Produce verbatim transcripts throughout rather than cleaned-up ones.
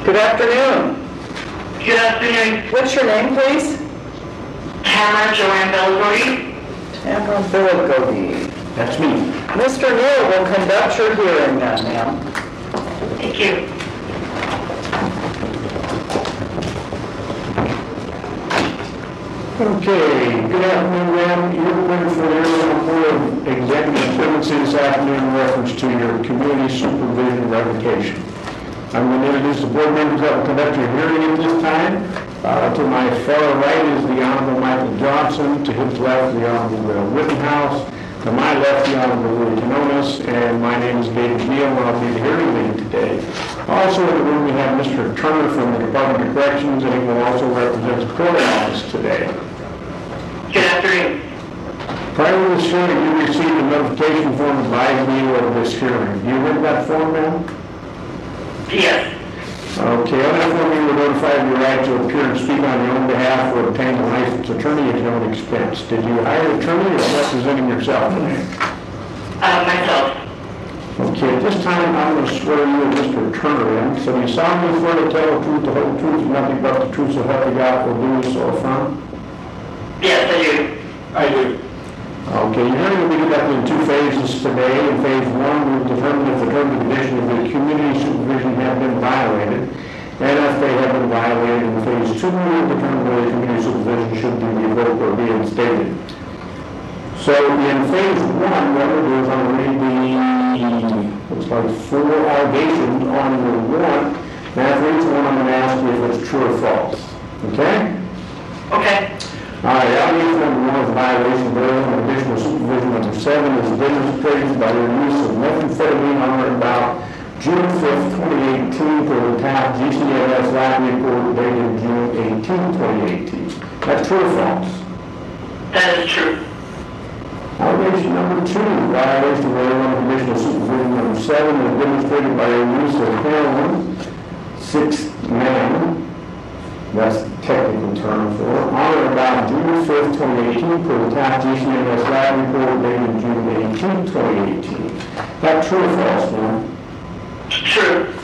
Good afternoon. Good afternoon. What's your name, please? Tamara Joanne Belgody. Tamara Belgody. That's me. Mister Neal will conduct your hearing now, ma'am. Thank you. Okay, good afternoon, ma'am. You're looking for the Arizona Board of Executive Privilege this afternoon in reference to your community supervision revocation. I'm going to introduce the board members that will conduct your hearing at this time. Uh, to my far right is the Honorable Michael Johnson. To his left, the Honorable Will Rittenhouse. To my left, the Honorable Louis Canonis. And my name is David Neal, and I'll be the hearing lead today. Also in the room, we have Mister Turner from the Department of Corrections, and he will also represent the court office today. Good afternoon. Prior to this hearing, you received a notification form advising you of this hearing. Do you read that form, ma'am? Yes. Okay, on that form, you were notified of your right to appear and speak on your own behalf or obtain a licensed attorney at your own expense. Did you hire an attorney or representing yourself? Uh, myself. Okay, at this time, I'm going to swear you and Mister Turner in. So you solemnly swear to tell the truth, the whole truth, and nothing but the truth, so help you God, will do so affirm? Yes, I do. I do. Okay, your hearing will be conducted in two phases today. In phase one, we will determine if the terms and conditions of the community supervision have been violated, and if they have been violated. In phase two, we will determine whether community supervision should be revoked or reinstated. So in phase one, what we'll do is I'm going to read the, looks like four allegations on your warrant. Now for each one, I'm going to ask you if it's true or false. Okay? Okay. All right, allegation number one is violation of Arizona additional supervision. Number seven is demonstrated by your use of methamphetamine on or about June fifth, twenty eighteen, for the Taft G C M S lab report dated June eighteenth, twenty eighteen. That's true or false? That is true. Allegation number two, violation of Arizona additional supervision. Number seven is demonstrated by your use of heroin, six man. That's the technical term for it. On or about June fifth, twenty eighteen, for the Taft G C M S lab report dated June eighteenth, twenty eighteen. That true or false, ma'am? True.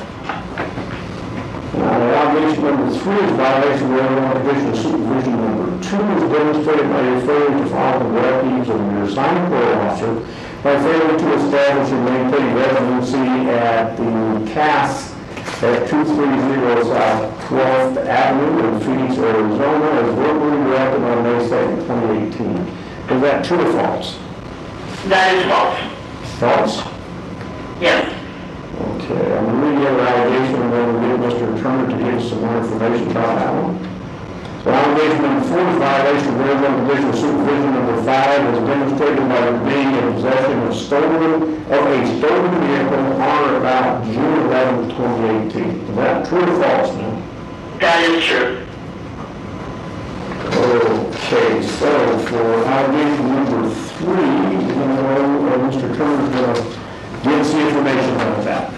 Now, allegation number three is violation of Arizona additional supervision. Number two is demonstrated by your failure to follow the directives of your assigned parole officer by failing to establish and maintain residency at the C A S at two thirty South twelfth Avenue in Phoenix, Arizona, as verbally directed on May second, twenty eighteen. Is that true or false? That is false. False? Yes. Okay, I'm going to read the other allegation and then we'll get Mister Turner to give us some more information about that one. So allegation number four is violation of Arizona additional supervision. Number five is demonstrated by being in possession of stolen of a stolen vehicle on or about June eleventh, twenty eighteen. Is that true or false, ma'am? That is true. Okay, so for allegation number three, you know, uh, Mister Turner's going to give us the information about that.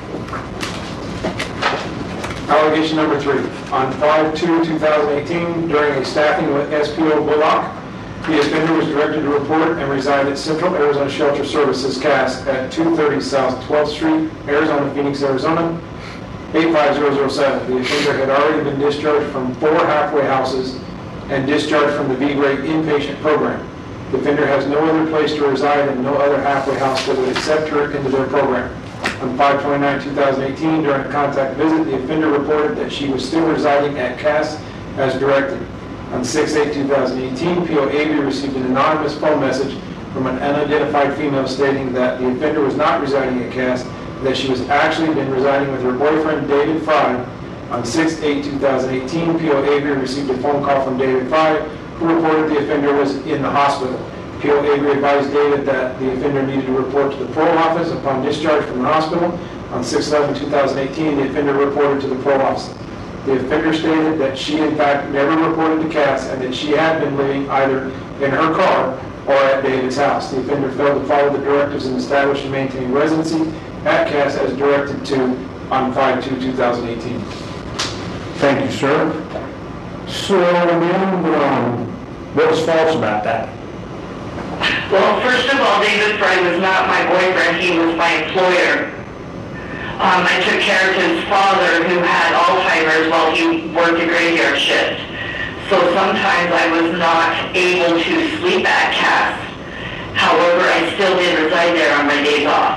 Allegation number three. On five two two thousand eighteen, during a staffing with S P O Bullock, the offender was directed to report and reside at Central Arizona Shelter Services, C A S, at two thirty South twelfth Street, Arizona, Phoenix, Arizona, eight five zero zero seven. The offender had already been discharged from four halfway houses and discharged from the V-Grade inpatient program. The offender has no other place to reside and no other halfway house that would accept her into their program. On five twenty-nine two thousand eighteen, during a contact visit, the offender reported that she was still residing at C A S as directed. On six eight two thousand eighteen, P O A B received an anonymous phone message from an unidentified female stating that the offender was not residing at C A S, that she was actually been residing with her boyfriend, David Fry. On six eight two thousand eighteen, P O A B received a phone call from David Fry, who reported the offender was in the hospital. P O A B advised David that the offender needed to report to the parole office upon discharge from the hospital. On six eleven two thousand eighteen, the offender reported to the parole office. The offender stated that she, in fact, never reported to C A S and that she had been living either in her car or at David's house. The offender failed to follow the directives and establish and maintain residency at C A S as directed to on five two two thousand eighteen. Thank you, sir. So, ma'am, um, what's false about that? Well, first of all, David Fry was not my boyfriend. He was my employer. Um, I took care of his father, who had all shift. So sometimes I was not able to sleep at Cass. However, I still did reside there on my days off.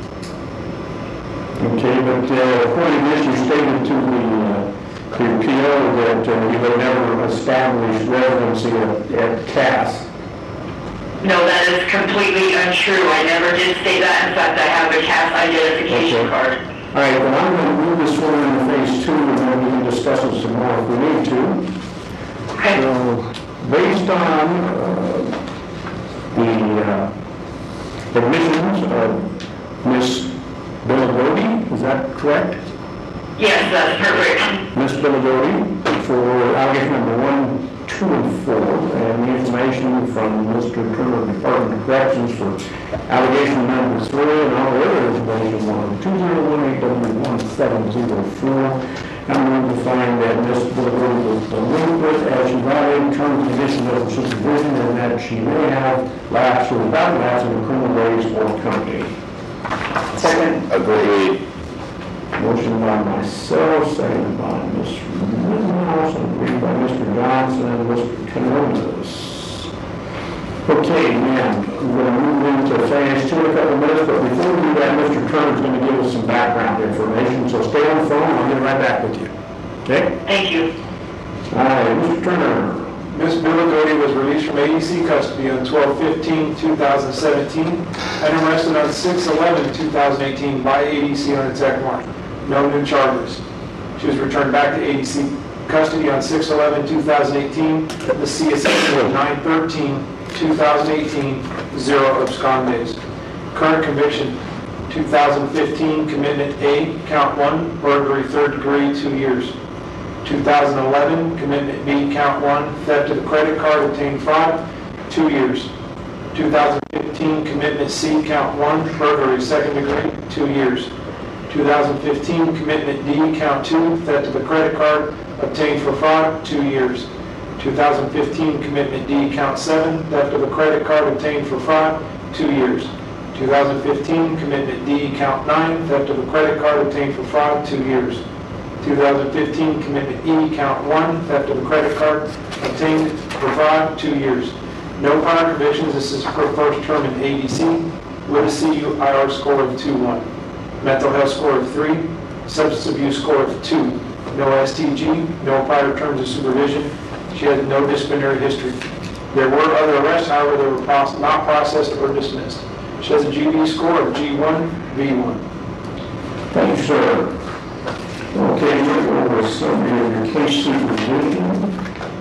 Okay, but uh, according to this, you stated to the, uh, the P O that uh, you had never established residency at, at Cass. No, that is completely untrue. I never did say that. In fact, I have a Cass identification Okay. card. All right, well, I'm going to move this one into phase two, and then we can discuss it some more if we need to. Okay. So, based on uh, the uh, admissions of Miss Billigodi, is that correct? Yes, that's perfect. Miss Billigodi, for allegation number one, two, and four, and the information from Mister Turner, Department of Corrections for allegation number three, and all the other information on two zero one eight W one seven zero four. I'm going to find that Miss Billigodi was delinquent as she violated terms and conditions of supervision, and that she may have lapsed or without lapse in the criminal ways or company. Second. Agreed. Motion by myself, seconded by Miz Rittenhouse, and agreed by Mister Johnson and Mister Canonas. Okay, now, we're going to move into phase two in a couple of minutes, but before we do that, Mister Turner's going to give us some background information, so stay on the phone, I'll get right back with you. Okay? Thank you. All right, Mister Turner. Miss Billigodi was released from A D C custody on twelve fifteen two thousand seventeen and arrested on six eleven two thousand eighteen by A D C on a tech warrant. No new charges. She was returned back to A D C custody on six eleven two thousand eighteen. The C S A was nine thirteen two thousand eighteen, zero abscond days. Current conviction, two thousand fifteen commitment A, count one, burglary third degree, two years. two thousand eleven, commitment B, count one, theft of the credit card, obtained fraud, two years. two thousand fifteen, commitment C, count one, burglary second degree, two years. two thousand fifteen, commitment D, count two, theft of the credit card, obtained for fraud, two years. two thousand fifteen, commitment D, count seven, theft of a credit card, obtained for fraud, two years. two thousand fifteen, commitment D, count nine, theft of a credit card, obtained for fraud, two years. two thousand fifteen, commitment E, count one, theft of a credit card, obtained for fraud, two years. No prior convictions. This is her first term in A D C with a C U I R score of two one. Mental health score of three, substance abuse score of two. No S T G, no prior terms of supervision. She has no disciplinary history. There were other arrests, however, they were proce- not processed or dismissed. She has a G B score of G one, V one. Thank you, sir. Okay, we're going over some of your case supervision.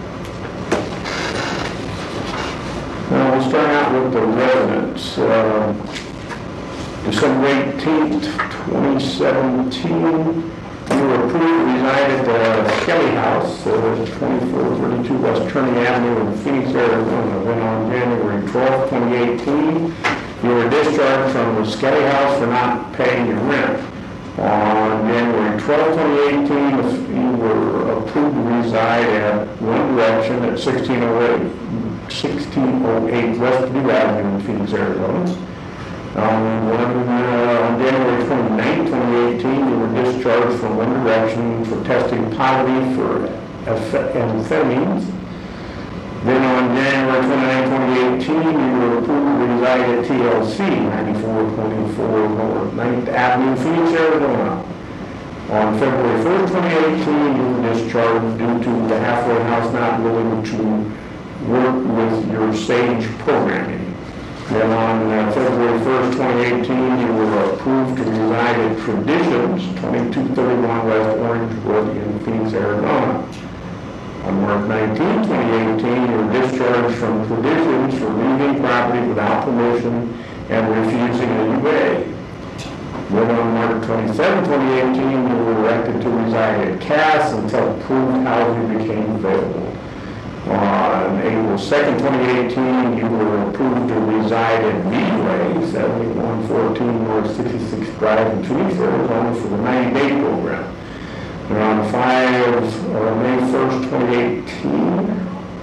Now, we'll start out with the residents. Uh, December eighteenth, twenty seventeen, you were approved to reside at the Kelly House, uh, twenty-four thirty-two West Turney Avenue in Phoenix, Arizona. Then on January twelfth, twenty eighteen, you were discharged from the Skelly House for not paying your rent. On January twelfth, twenty eighteen, you were approved to reside at One Direction at sixteen oh eight West New Avenue in Phoenix, Arizona. Um, when, uh, on January twenty-ninth, twenty eighteen, you were discharged from One Direction for testing positive for amphetamines. Then on January twenty-ninth, twenty eighteen, you were approved to reside at T L C, ninety-four twenty-four North ninth Avenue, Phoenix, Arizona. On February first, twenty eighteen, you were discharged due to the halfway house not willing to work with your SAGE programming. Then on uh, February first, twenty eighteen, you were approved to reside at Traditions, twenty-two thirty-one West Orange Road in Phoenix, Arizona. On March nineteenth, twenty eighteen, you were discharged from Traditions for leaving property without permission and refusing a U A. Then on March twenty-seventh, twenty eighteen, you were elected to reside at Cass until approved housing became available. On April second, twenty eighteen, you were approved to reside at V-Way, seventy-one fourteen North sixty-sixth Drive in Phoenix, Arizona for the ninety-day program. And on five, uh, May first, twenty eighteen,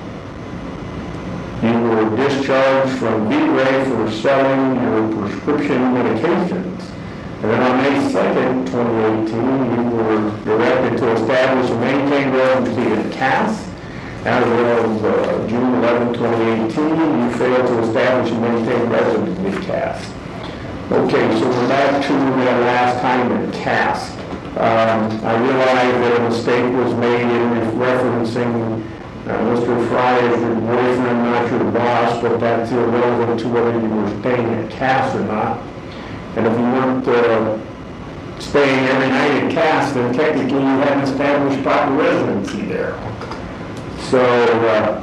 you were discharged from V-Way for selling your prescription medications. And then on May second, twenty eighteen, you were directed to establish and maintain residency at Cass. As of uh, June eleventh, twenty eighteen, you failed to establish and maintain residency at Cass. Okay, so we're back to that last time at Cass. Um, I realize that a mistake was made in referencing uh, Mister Fry as your boyfriend, not your boss, but that's irrelevant to whether you were staying at Cass or not. And if you weren't uh, staying every night at Cass, then technically you hadn't established proper residency there. So, uh,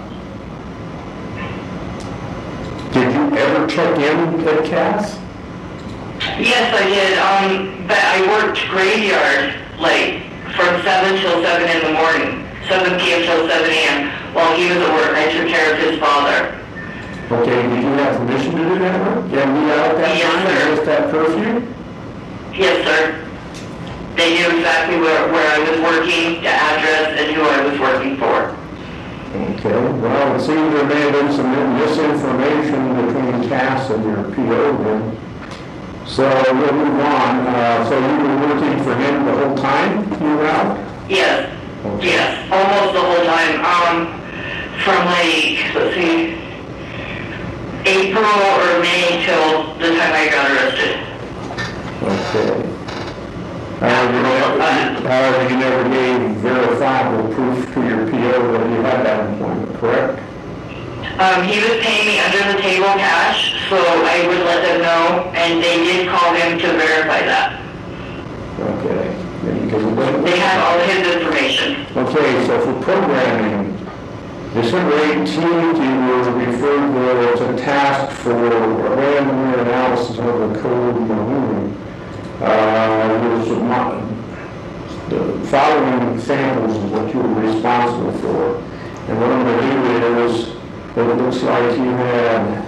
did you ever check in at Cass? Yes, I did, um, but I worked graveyard, like, from seven till seven in the morning, seven p.m. till seven a.m. While he was at work, I took care of his father. Okay, did you have permission to do that work? Did you out at that Yes, time? sir. Just that curfew? Yes, sir. They knew exactly where, where I was working, the address, and who I was working for. Okay, well, it seems there may have been some misinformation between Cass and your P O then. So we'll move on. Uh, so you were working for him the whole time you were out? Yes, Okay. yes, almost the whole time. Um, from like, let's see, April or May till the time I got arrested. Okay. However, you never, however, you never gave verifiable proof to your P O that you had that employment, correct? Um, he was paying me under the table cash, so I would let them know, and they did call him to verify that. Okay. Yeah, because it wasn't- They had all his information. Okay, so for programming, December eighteenth, you were referred to as a task for randomly analysis of the code maroon. Uh, was mo- the following examples of what you were responsible for. And what I'm going to do is, it looks like you had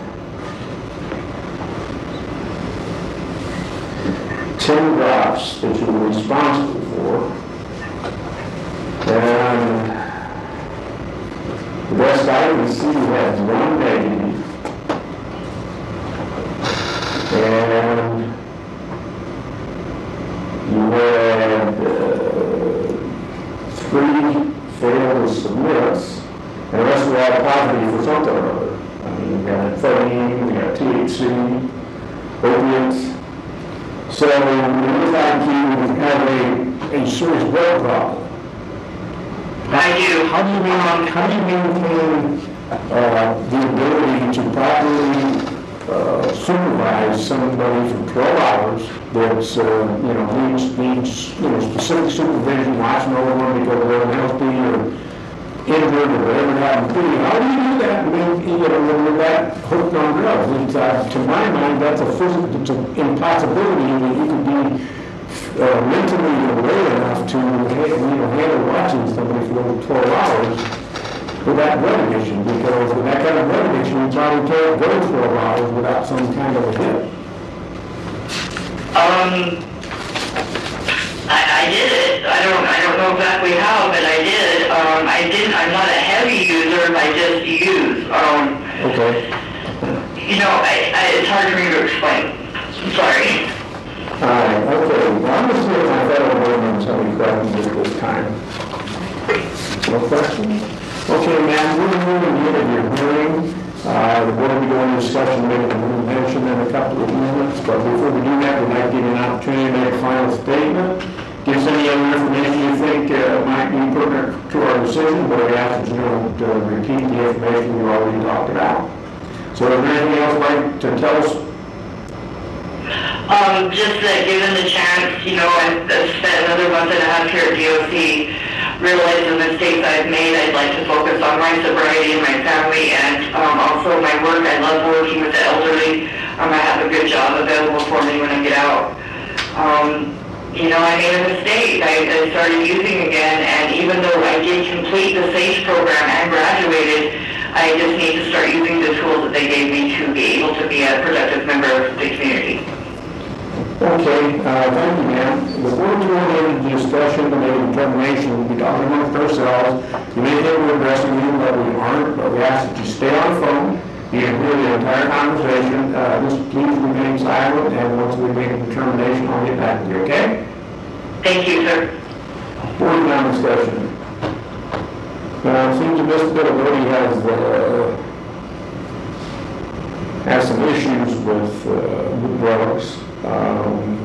ten drops that you were responsible for. And the best I can see has one negative. And you had uh, three failed submits, and the rest were all positive for something or other. I mean, we got amphetamine, we got T H C, opiates. So it looks like you have a, a serious blood problem. I do. How do you maintain, how do you maintain uh, the ability to properly uh, supervise somebody for twelve hours that's, uh, you know, needs, needs, you know, specific supervision, watching over them because they're healthy or injured or whatever it happens to be? How do you do that when, you know, when you're that hooked on drugs? It's, uh, to my mind, that's a physical, it's an impossibility that you could be uh, mentally aware enough to, you know, handle watching somebody for over twelve hours without drug addiction, because with that kind of drug addiction, you probably can't go twelve hours without some kind of a hit. Um, I, I did it. I don't, I don't know exactly how, but I did. Um, I didn't, I'm not a heavy user, I just use. Um, Okay. you know, I, I, it's hard for me to explain. I'm sorry. All right, okay. Well, I'm going to see if my fellow board members have any questions at this time. No questions? Okay, ma'am, we're moving to the end of your hearing. Uh, the board will be going to discussion, making a mention in a couple of minutes, but before we do that, we'd like to give you an opportunity to make a final statement. Give us any other information you think uh, might be pertinent to our decision, but we ask that you don't uh, repeat the information you already talked about. So is there anything else you'd like to tell us? Um, just that given the chance, you know, I've, I've spent another month and a half here at D O C, realized the mistakes I've made. I'd like to focus on my sobriety and my family, and um, also my work. I love working with the elderly. Um, I have a good job available for me when I get out. Um, you know, I made a mistake. I, I started using again, and even though I did complete the SAGE program and graduated, I just need to start using the tools that they gave me to be able to be a productive member of the community. Okay, uh, thank you, ma'am. Before we go into the discussion to make a determination, we'll be talking amongst ourselves. You may think we're addressing you, but we aren't, but we ask that you stay on the phone. You can hear the entire conversation. Uh, Just please remain silent, and once we make a determination, I'll get back to you, okay? Thank you, sir. Board down discussion. Now, it seems that Mister Bittavoti has, uh, has some issues with, uh, with drugs. Um,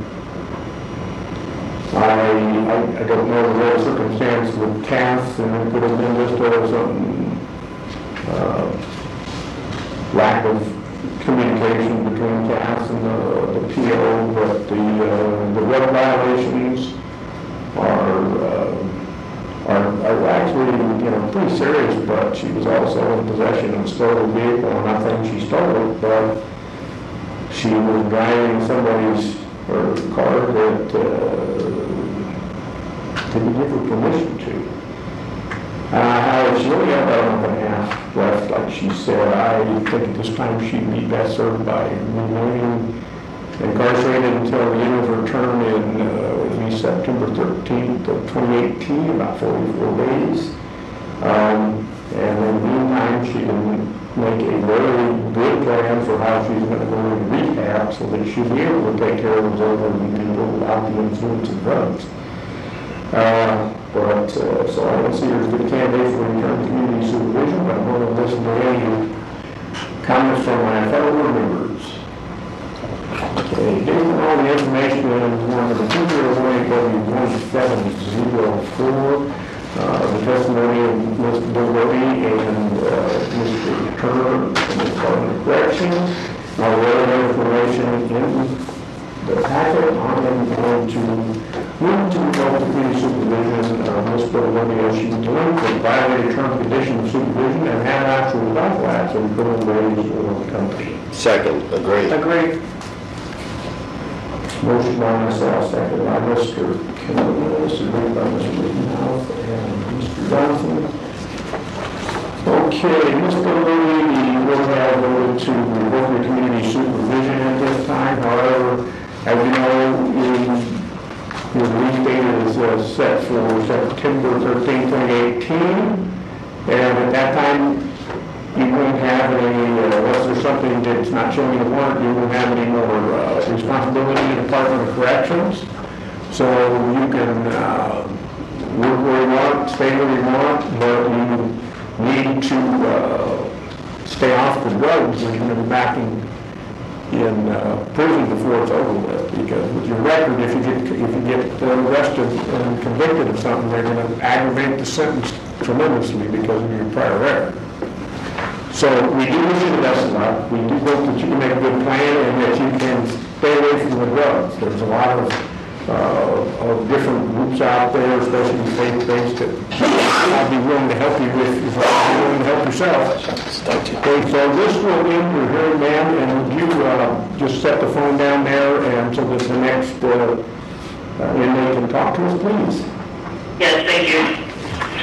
I, I, I don't know the real circumstance with Cass, and it could have been just uh, some, uh, lack of communication between Cass and the, the P O, but the, uh, the drug violations are, uh, are, are actually, you know, pretty serious, but she was also in possession of a stolen vehicle, and I think she stole it, but she was driving somebody's, or car that, uh, didn't give her permission to. Uh, how she only had about a month and a half left, like she said. I think at this time she'd be best served by remaining incarcerated until the end of her term in uh, September thirteenth of twenty eighteen, about forty-four days. Um, and in the meantime, she can make a very good plan for how she's going to go into rehab so that she'll be able to take care of those elderly people without the influence of drugs. Uh, but, uh, so I don't see her as a good candidate for return to community supervision, but I'm going to listen to any comments from my fellow board members. Okay, based on all the information in one of the two zero one W one seven zero four, uh, the testimony of Mister Bittavoti and uh, Mister Turner from the Department of Corrections, all the other information in the packet, I'm going to move to the community supervision of Miz Bittavoti as she was doing for violated term condition of supervision and had actual lawful acts of criminal ways or the company. Second, agree. Agree. Motion by myself, second by Mister Kimball, seconded by Mister Rittenhouse and Mister Johnson. Okay, Miz Bittavoti will have voted to revoke your community supervision at this time. However, as you know, your release date is uh, set for September thirteenth, twenty eighteen, and at that time, you won't have any, uh, unless there's something that's not showing the warrant, you won't have any more uh, responsibility in the Department of Corrections. So you can uh, work where you want, stay where you want, but you need to uh, stay off the drugs and you're going to be back in in uh, prison before it's over with, because with your record, if you get if you get uh, arrested and convicted of something, they're going to aggravate the sentence tremendously because of your prior record. So we do wish you the best of luck. We do hope that you can make a good plan and that you can stay away from the drugs. There's a lot of uh, of different groups out there, especially faith-based, that I'd be willing to help you with if you're willing to help yourself. Okay, so this will end your hearing, ma'am, and would you uh, just set the phone down there and so that the next uh, uh, inmate can talk to us, please? Yes, thank you.